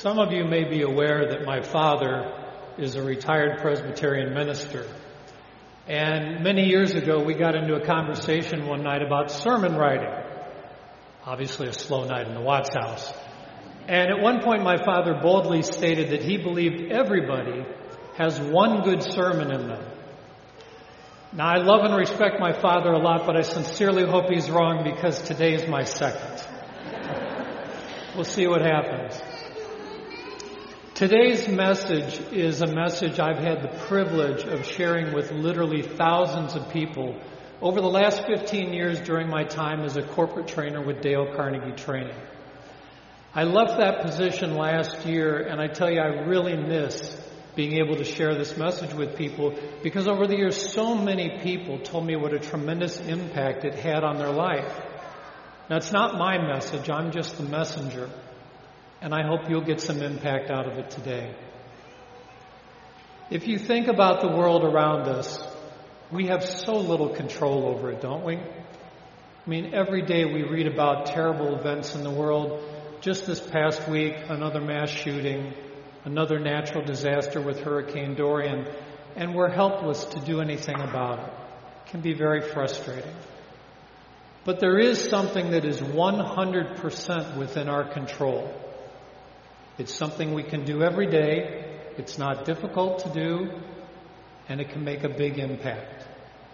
Some of you may be aware that my father is a retired Presbyterian minister. And many years ago, we got into a conversation one night about sermon writing. Obviously a slow night in the Watts house. And at one point, my father boldly stated that he believed everybody has one good sermon in them. Now, I love and respect my father a lot, but I sincerely hope he's wrong because today is my second. We'll see what happens. Today's message is a message I've had the privilege of sharing with literally thousands of people over the last 15 years during my time as a corporate trainer with Dale Carnegie Training. I left that position last year, and I tell you, I really miss being able to share this message with people because over the years, so many people told me what a tremendous impact it had on their life. Now, it's not my message. I'm just the messenger. And I hope you'll get some impact out of it today. If you think about the world around us, we have so little control over it, don't we? I mean, every day we read about terrible events in the world. Just this past week, another mass shooting, another natural disaster with Hurricane Dorian, and we're helpless to do anything about it. It can be very frustrating. But there is something that is 100% within our control. It's something we can do every day. It's not difficult to do, and it can make a big impact.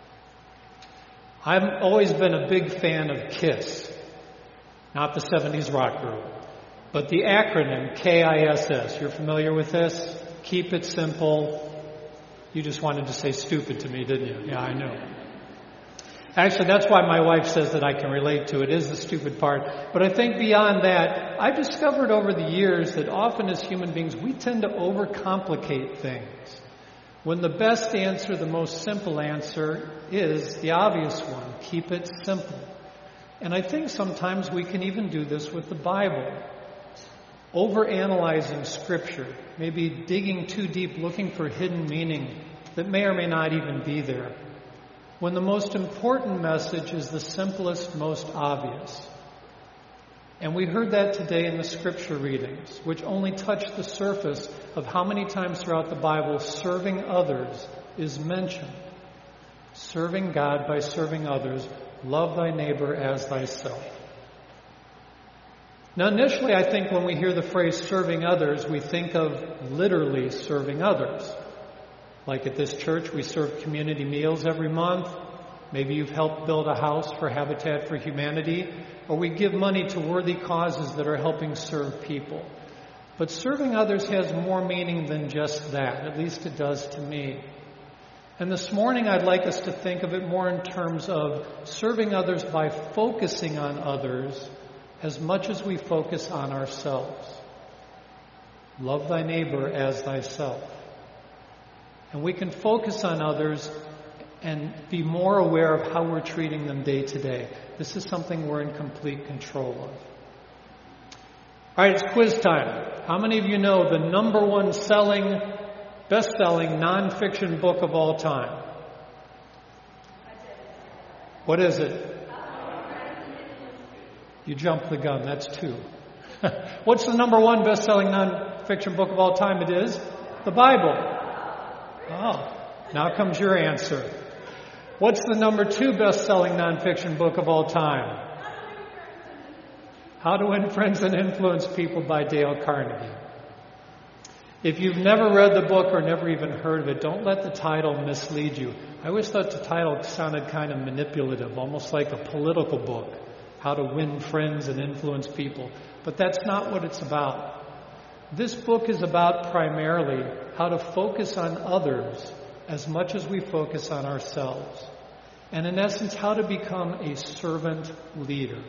I've always been a big fan of KISS, not the 70s rock group, but the acronym KISS. You're familiar with this? Keep it simple. You just wanted to say stupid to me, didn't you? Yeah, I know. Actually, that's why my wife says that I can relate to it, is the stupid part. But I think beyond that, I've discovered over the years that often as human beings, we tend to overcomplicate things. When the best answer, the most simple answer, is the obvious one. Keep it simple. And I think sometimes we can even do this with the Bible. Overanalyzing Scripture, maybe digging too deep, looking for hidden meaning that may or may not even be there. When the most important message is the simplest, most obvious. And we heard that today in the scripture readings, which only touched the surface of how many times throughout the Bible serving others is mentioned. Serving God by serving others. Love thy neighbor as thyself. Now, initially, I think when we hear the phrase serving others, we think of literally serving others. Like at this church, we serve community meals every month. Maybe you've helped build a house for Habitat for Humanity, or we give money to worthy causes that are helping serve people. But serving others has more meaning than just that. At least it does to me. And this morning, I'd like us to think of it more in terms of serving others by focusing on others as much as we focus on ourselves. Love thy neighbor as thyself. And we can focus on others and be more aware of how we're treating them day to day. This is something we're in complete control of. All right, it's quiz time. How many of you know the number one best-selling nonfiction book of all time? What is it? You jumped the gun. That's 2. What's the number one best-selling nonfiction book of all time? It is the Bible. Oh, now comes your answer. What's the number 2 best-selling nonfiction book of all time? How to Win Friends and Influence People by Dale Carnegie. If you've never read the book or never even heard of it, don't let the title mislead you. I always thought the title sounded kind of manipulative, almost like a political book, How to Win Friends and Influence People. But that's not what it's about. This book is about primarily how to focus on others as much as we focus on ourselves. And in essence, how to become a servant leader.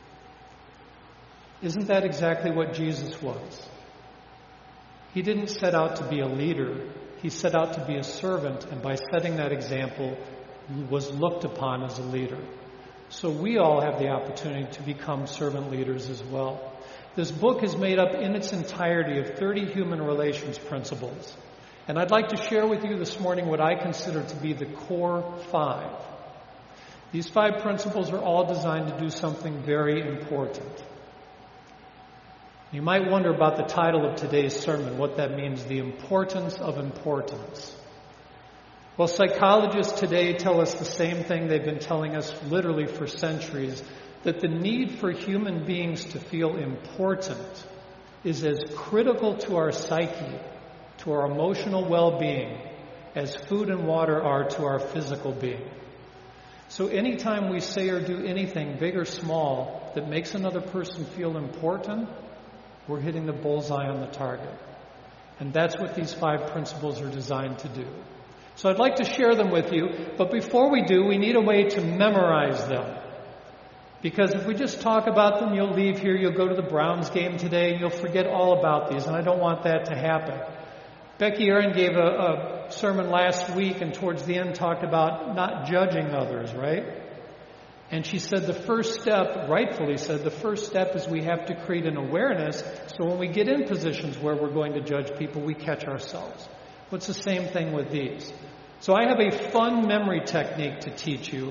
Isn't that exactly what Jesus was? He didn't set out to be a leader. He set out to be a servant, and by setting that example, was looked upon as a leader. So we all have the opportunity to become servant leaders as well. This book is made up in its entirety of 30 human relations principles. And I'd like to share with you this morning what I consider to be the core 5. These 5 principles are all designed to do something very important. You might wonder about the title of today's sermon, what that means, the importance of importance. Well, psychologists today tell us the same thing they've been telling us literally for centuries, that the need for human beings to feel important is as critical to our psyche, to our emotional well-being, as food and water are to our physical being. So anytime we say or do anything, big or small, that makes another person feel important, we're hitting the bullseye on the target. And that's what these 5 principles are designed to do. So I'd like to share them with you, but before we do, we need a way to memorize them. Because if we just talk about them, you'll leave here, you'll go to the Browns game today, and you'll forget all about these, and I don't want that to happen. Becky Aaron gave a sermon last week, and towards the end talked about not judging others, right? And she said the first step, rightfully said, the first step is we have to create an awareness so when we get in positions where we're going to judge people, we catch ourselves. Well, it's the same thing with these. So I have a fun memory technique to teach you.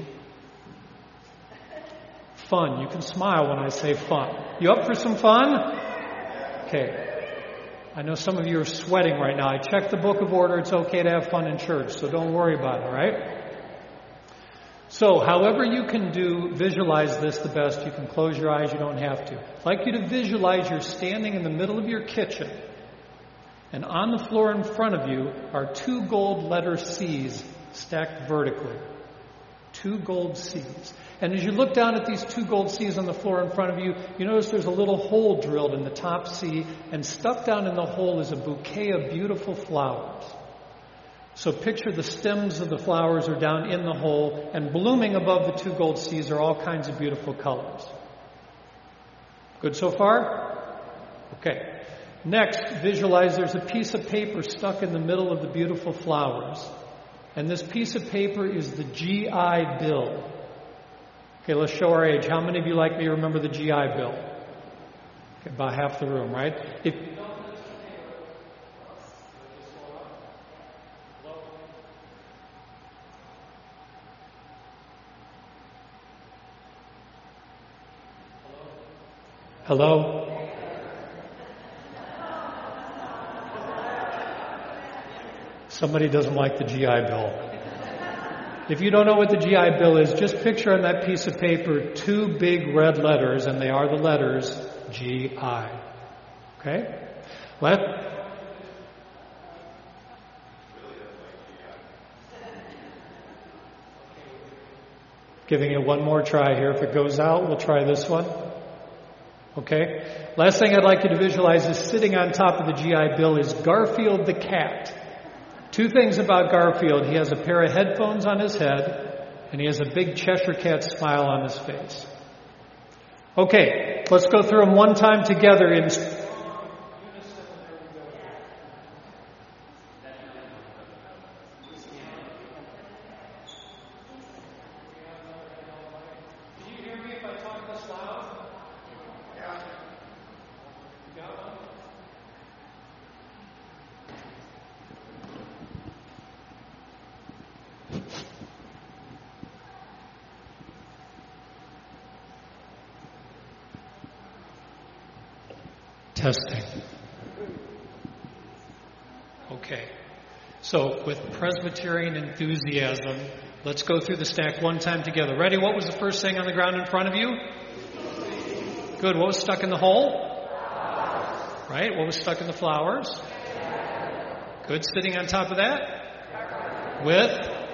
Fun. You can smile when I say fun. You up for some fun? Okay. I know some of you are sweating right now. I checked the book of order. It's okay to have fun in church, so don't worry about it, all right? So, however you can visualize this the best. You can close your eyes, you don't have to. I'd like you to visualize you're standing in the middle of your kitchen, and on the floor in front of you are 2 gold letter C's stacked vertically. 2 gold C's. And as you look down at these 2 gold C's on the floor in front of you, you notice there's a little hole drilled in the top C, and stuck down in the hole is a bouquet of beautiful flowers. So picture the stems of the flowers are down in the hole, and blooming above the 2 gold C's are all kinds of beautiful colors. Good so far? Okay. Next, visualize there's a piece of paper stuck in the middle of the beautiful flowers. And this piece of paper is the GI Bill. Okay, let's show our age. How many of you like me remember the GI Bill? Okay, about half the room, right? Hello? Somebody doesn't like the GI Bill. If you don't know what the GI Bill is, just picture on that piece of paper 2 big red letters, and they are the letters GI. Okay? Giving it one more try here. If it goes out, we'll try this one. Okay? Last thing I'd like you to visualize is sitting on top of the GI Bill is Garfield the cat. 2 things about Garfield. He has a pair of headphones on his head, and he has a big Cheshire Cat smile on his face. Okay, let's go through them one time together in testing. Okay. So, with Presbyterian enthusiasm, let's go through the stack one time together. Ready? What was the first thing on the ground in front of you? Good. What was stuck in the hole? Right. What was stuck in the flowers? Good. Sitting on top of that? With?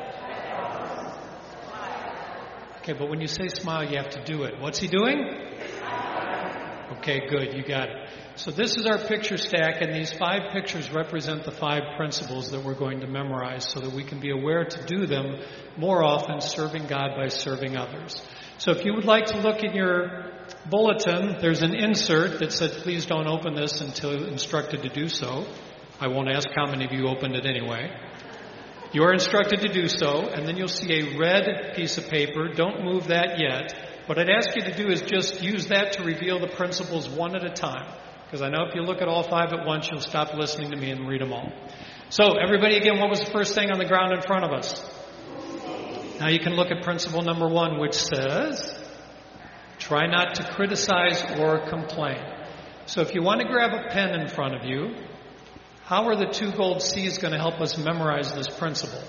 Okay, but when you say smile, you have to do it. What's he doing? Okay, good. You got it. So this is our picture stack, and these 5 pictures represent the 5 principles that we're going to memorize so that we can be aware to do them more often, serving God by serving others. So if you would like to look in your bulletin, there's an insert that said, please don't open this until instructed to do so. I won't ask how many of you opened it anyway. You are instructed to do so, and then you'll see a red piece of paper. Don't move that yet. What I'd ask you to do is just use that to reveal the principles one at a time. Because I know if you look at all 5 at once, you'll stop listening to me and read them all. So, everybody again, what was the first thing on the ground in front of us? Now you can look at principle number 1, which says, try not to criticize or complain. So if you want to grab a pen in front of you, how are the 2 gold C's going to help us memorize this principle?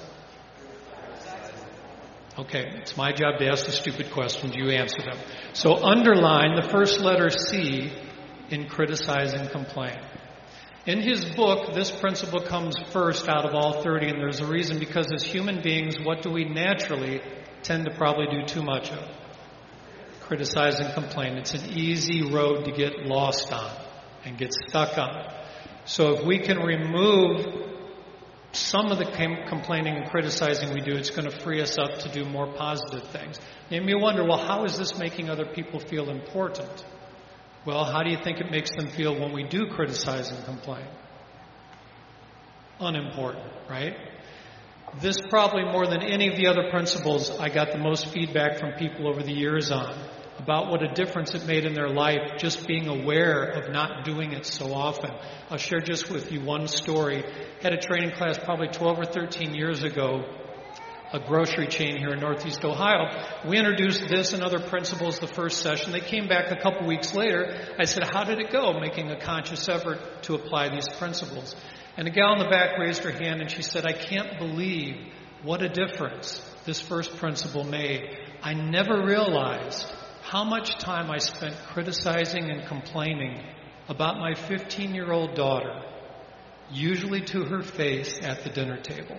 Okay, it's my job to ask the stupid questions. You answer them. So underline the first letter C in criticize and complain. In his book, this principle comes first out of all 30, and there's a reason, because as human beings, what do we naturally tend to probably do too much of? Criticize and complain. It's an easy road to get lost on and get stuck on. So if we can remove some of the complaining and criticizing we do, it's going to free us up to do more positive things. And you wonder, well, how is this making other people feel important? Well, how do you think it makes them feel when we do criticize and complain? Unimportant, right? This probably more than any of the other principles I got the most feedback from people over the years on, about what a difference it made in their life, just being aware of not doing it so often. I'll share just with you one story. Had a training class probably 12 or 13 years ago, a grocery chain here in Northeast Ohio. We introduced this and other principles the first session. They came back a couple weeks later. I said, how did it go? Making a conscious effort to apply these principles. And a gal in the back raised her hand and she said, I can't believe what a difference this first principle made. I never realized how much time I spent criticizing and complaining about my 15-year-old daughter, usually to her face at the dinner table.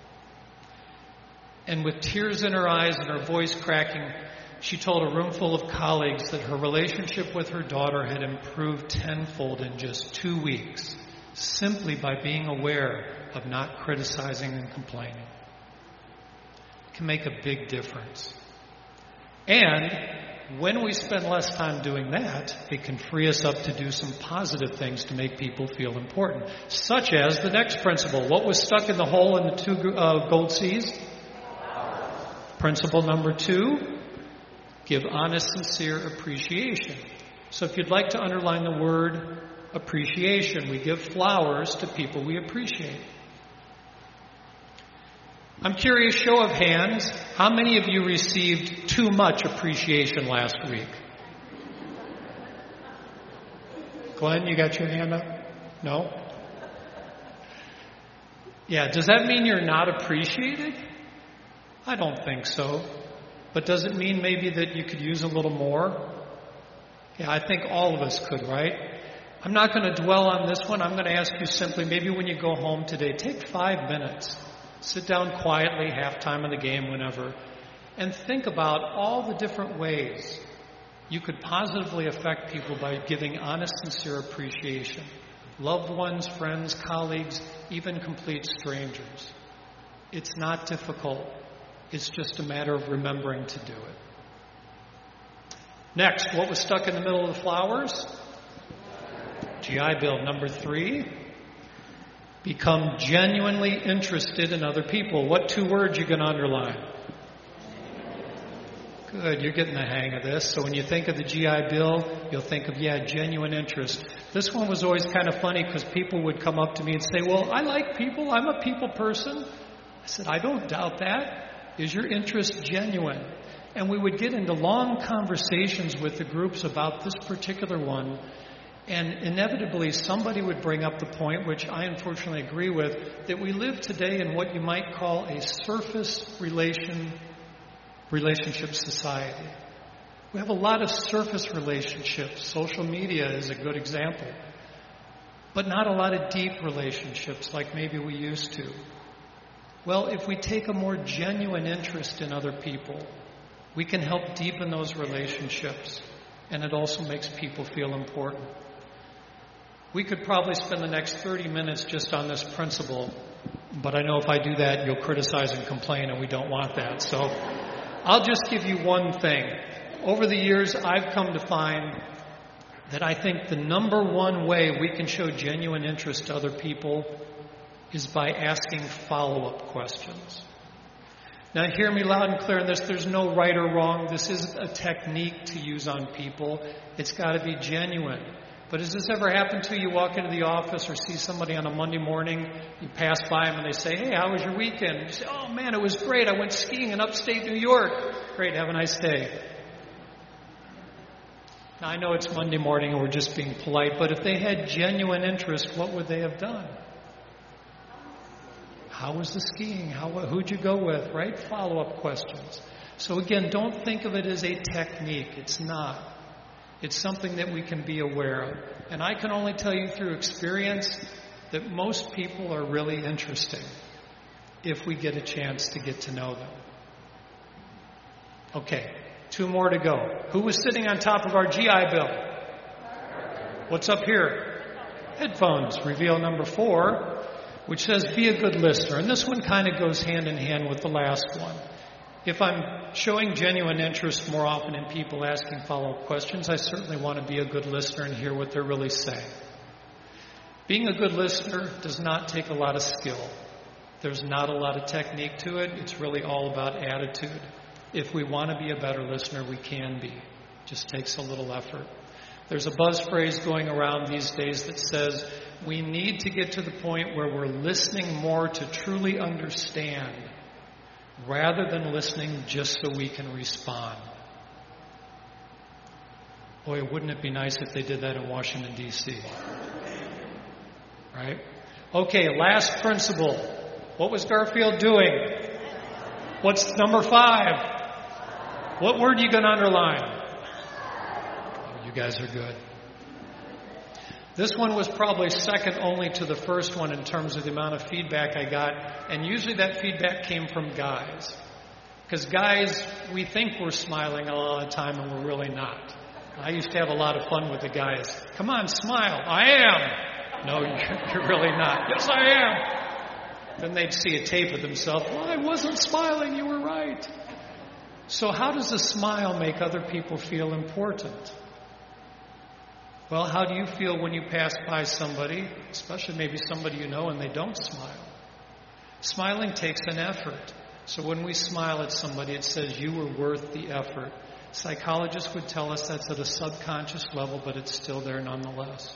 And with tears in her eyes and her voice cracking, she told a room full of colleagues that her relationship with her daughter had improved tenfold in just 2 weeks, simply by being aware of not criticizing and complaining. It can make a big difference. And when we spend less time doing that, it can free us up to do some positive things to make people feel important, such as the next principle. What was stuck in the hole in the 2 gold C's? Principle number 2, give honest, sincere appreciation. So if you'd like to underline the word appreciation, we give flowers to people we appreciate. I'm curious, show of hands, how many of you received too much appreciation last week? Glenn, you got your hand up? No? Yeah, does that mean you're not appreciated? I don't think so. But does it mean maybe that you could use a little more? Yeah, I think all of us could, right? I'm not going to dwell on this one. I'm going to ask you simply, maybe when you go home today, take 5 minutes. Sit down quietly, halftime of the game, whenever, and think about all the different ways you could positively affect people by giving honest, sincere appreciation. Loved ones, friends, colleagues, even complete strangers. It's not difficult. It's just a matter of remembering to do it. Next, what was stuck in the middle of the flowers? GI Bill. Number 3, become genuinely interested in other people. What 2 words you can underline? Good, you're getting the hang of this. So when you think of the GI Bill, you'll think of, genuine interest. This one was always kind of funny because people would come up to me and say, well, I like people. I'm a people person. I said, I don't doubt that. Is your interest genuine? And we would get into long conversations with the groups about this particular one. And inevitably, somebody would bring up the point, which I unfortunately agree with, that we live today in what you might call a surface relationship society. We have a lot of surface relationships. Social media is a good example. But not a lot of deep relationships like maybe we used to. Well, if we take a more genuine interest in other people, we can help deepen those relationships, and it also makes people feel important. We could probably spend the next 30 minutes just on this principle, but I know if I do that, you'll criticize and complain, and we don't want that. So I'll just give you one thing. Over the years, I've come to find that I think the number one way we can show genuine interest to other people is by asking follow-up questions. Now, hear me loud and clear on this. There's no right or wrong. This is a technique to use on people. It's got to be genuine. But has this ever happened to you? You walk into the office or see somebody on a Monday morning, you pass by them and they say, hey, how was your weekend? You say, oh, man, it was great. I went skiing in upstate New York. Great, have a nice day. Now, I know it's Monday morning and we're just being polite, but if they had genuine interest, what would they have done? How was the skiing? Who'd you go with, right? Follow-up questions. So again, don't think of it as a technique. It's not. It's something that we can be aware of. And I can only tell you through experience that most people are really interesting if we get a chance to get to know them. Okay, 2 more to go. Who was sitting on top of our GI Bill? What's up here? Headphones. Reveal number 4, which says be a good listener. And this one kind of goes hand in hand with the last one. If I'm showing genuine interest more often in people asking follow-up questions, I certainly want to be a good listener and hear what they're really saying. Being a good listener does not take a lot of skill. There's not a lot of technique to it. It's really all about attitude. If we want to be a better listener, we can be. It just takes a little effort. There's a buzz phrase going around these days that says we need to get to the point where we're listening more to truly understand rather than listening just so we can respond. Boy, wouldn't it be nice if they did that in Washington, D.C.? Right? Okay, last principle. What was Garfield doing? What's number 5? What word are you going to underline? Oh, you guys are good. This one was probably second only to the first one in terms of the amount of feedback I got. And usually that feedback came from guys. Because guys, we think we're smiling a lot of the time and we're really not. I used to have a lot of fun with the guys. Come on, smile. I am. No, you're really not. Yes, I am. Then they'd see a tape of themselves. Well, I wasn't smiling. You were right. So how does a smile make other people feel important? Well, how do you feel when you pass by somebody, especially maybe somebody you know, and they don't smile? Smiling takes an effort. So when we smile at somebody, it says you were worth the effort. Psychologists would tell us that's at a subconscious level, but it's still there nonetheless.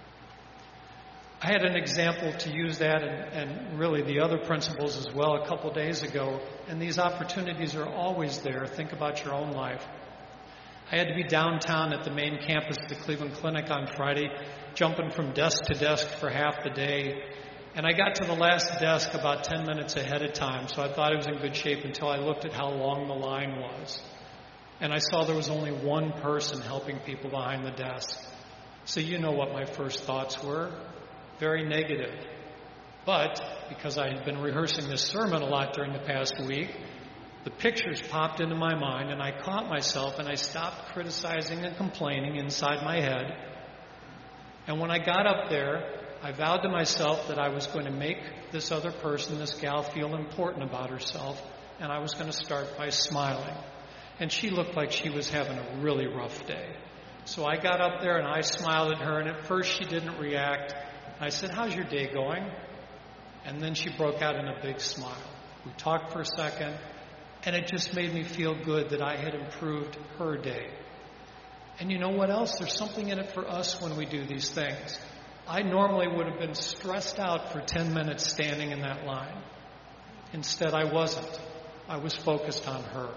I had an example to use that and really the other principles as well a couple days ago, and these opportunities are always there. Think about your own life. I had to be downtown at the main campus of the Cleveland Clinic on Friday, jumping from desk to desk for half the day. And I got to the last desk about 10 minutes ahead of time, so I thought I was in good shape until I looked at how long the line was. And I saw there was only one person helping people behind the desk. So you know what my first thoughts were. Very negative. But because I had been rehearsing this sermon a lot during the past week, the pictures popped into my mind, and I caught myself, and I stopped criticizing and complaining inside my head. And when I got up there, I vowed to myself that I was going to make this other person, this gal, feel important about herself, and I was going to start by smiling. And she looked like she was having a really rough day. So I got up there, and I smiled at her, and at first she didn't react. I said, "How's your day going?" And then she broke out in a big smile. We talked for a second. And it just made me feel good that I had improved her day. And you know what else? There's something in it for us when we do these things. I normally would have been stressed out for 10 minutes standing in that line. Instead, I wasn't. I was focused on her.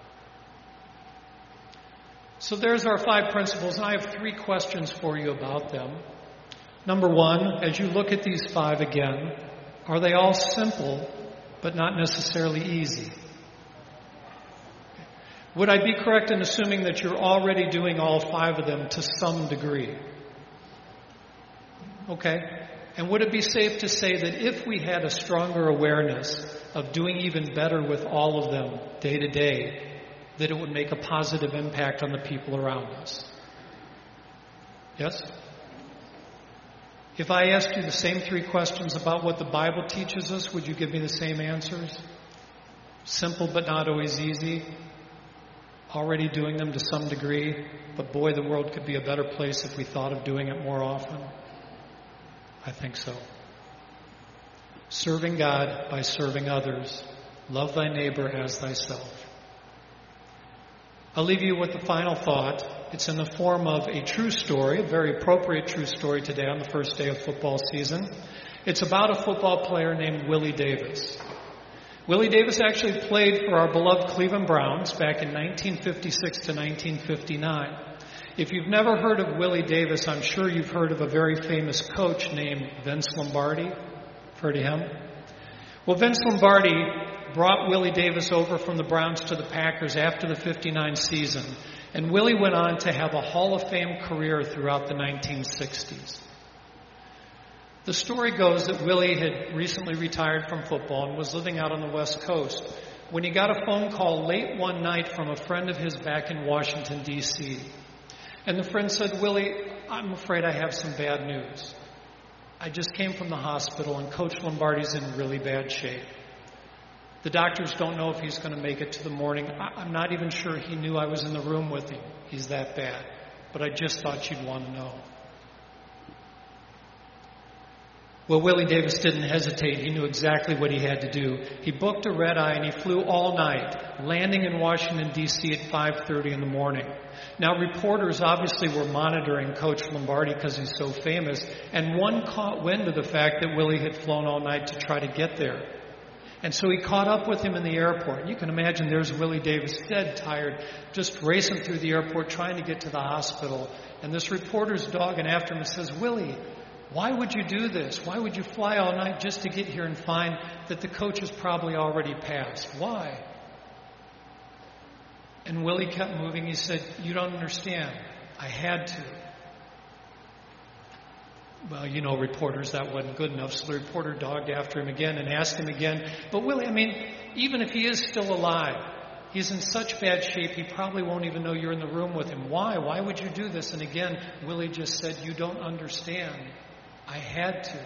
So there's our 5 principles, and I have 3 questions for you about them. Number 1, as you look at these 5 again, are they all simple, but not necessarily easy? Would I be correct in assuming that you're already doing all 5 of them to some degree? Okay. And would it be safe to say that if we had a stronger awareness of doing even better with all of them day to day, that it would make a positive impact on the people around us? Yes? If I asked you the same 3 questions about what the Bible teaches us, would you give me the same answers? Simple but not always easy. Already doing them to some degree, but boy, the world could be a better place if we thought of doing it more often. I think so. Serving God by serving others. Love thy neighbor as thyself. I'll leave you with the final thought. It's in the form of a true story, a very appropriate true story today on the first day of football season. It's about a football player named Willie Davis. Willie Davis actually played for our beloved Cleveland Browns back in 1956 to 1959. If you've never heard of Willie Davis, I'm sure you've heard of a very famous coach named Vince Lombardi. Heard of him? Well, Vince Lombardi brought Willie Davis over from the Browns to the Packers after the '59 season, and Willie went on to have a Hall of Fame career throughout the 1960s. The story goes that Willie had recently retired from football and was living out on the West Coast when he got a phone call late one night from a friend of his back in Washington, D.C. And the friend said, "Willie, I'm afraid I have some bad news. I just came from the hospital and Coach Lombardi's in really bad shape. The doctors don't know if he's going to make it to the morning. I'm not even sure he knew I was in the room with him. He's that bad. But I just thought you'd want to know." Well, Willie Davis didn't hesitate. He knew exactly what he had to do. He booked a red-eye and he flew all night, landing in Washington, D.C. at 5:30 in the morning. Now, reporters obviously were monitoring Coach Lombardi because he's so famous, and one caught wind of the fact that Willie had flown all night to try to get there. And so he caught up with him in the airport. You can imagine there's Willie Davis, dead tired, just racing through the airport trying to get to the hospital. And this reporter's dogging after him and says, "Willie, why would you do this? Why would you fly all night just to get here and find that the coach has probably already passed? Why?" And Willie kept moving. He said, "You don't understand. I had to." Well, you know, reporters, that wasn't good enough. So the reporter dogged after him again and asked him again, "But Willie, I mean, even if he is still alive, he's in such bad shape, he probably won't even know you're in the room with him. Why? Why would you do this?" And again, Willie just said, "You don't understand. I had to."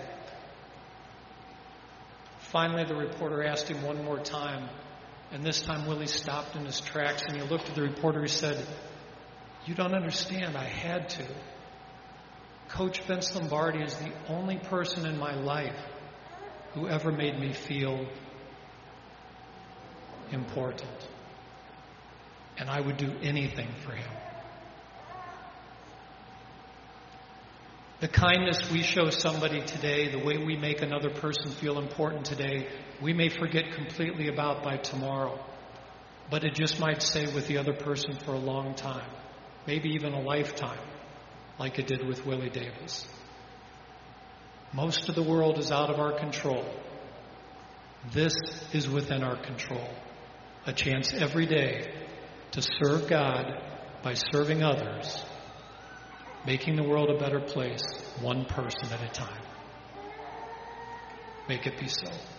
Finally, the reporter asked him one more time, and this time Willie stopped in his tracks and he looked at the reporter. He said, "You don't understand. I had to. Coach Vince Lombardi is the only person in my life who ever made me feel important. And I would do anything for him." The kindness we show somebody today, the way we make another person feel important today, we may forget completely about by tomorrow. But it just might stay with the other person for a long time, maybe even a lifetime, like it did with Willie Davis. Most of the world is out of our control. This is within our control. A chance every day to serve God by serving others, making the world a better place, one person at a time. Make it be so.